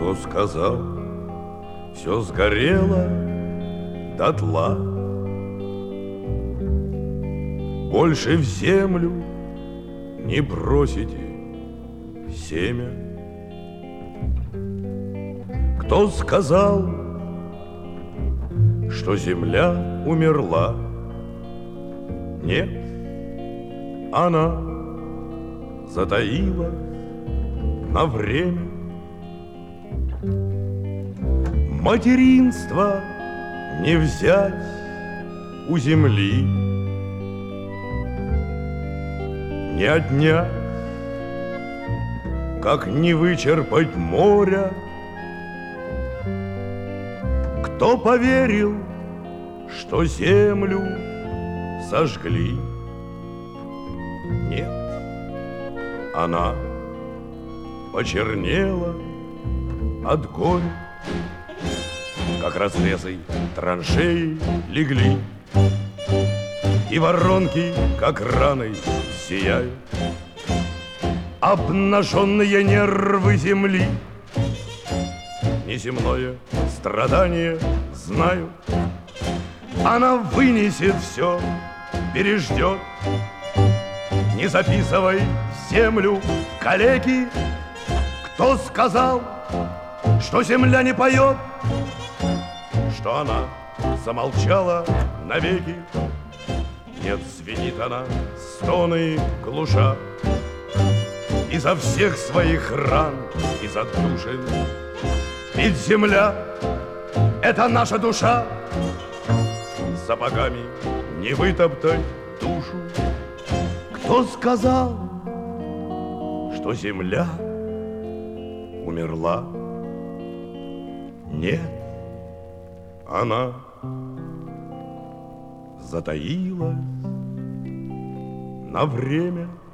Кто сказал, все сгорело дотла, больше в землю не бросите семя? Кто сказал, что земля умерла? Нет, она затаила на время. Материнство не взять у земли, не отнять, как не вычерпать моря. Кто поверил, что землю сожгли? Нет, она почернела от горя, как разрезы траншеи легли, и воронки, как раны, сияют. Обнаженные нервы земли неземное страдание знают. Она вынесет все, переждет. Не записывай землю в калеки. Кто сказал, что земля не поет? Что она замолчала навеки? Нет, звенит она, стоны глуша, изо всех своих ран, из отдушин. Ведь земля — это наша душа. Сапогами не вытоптать душу. Кто сказал, что земля умерла? Нет, она затаилась на время.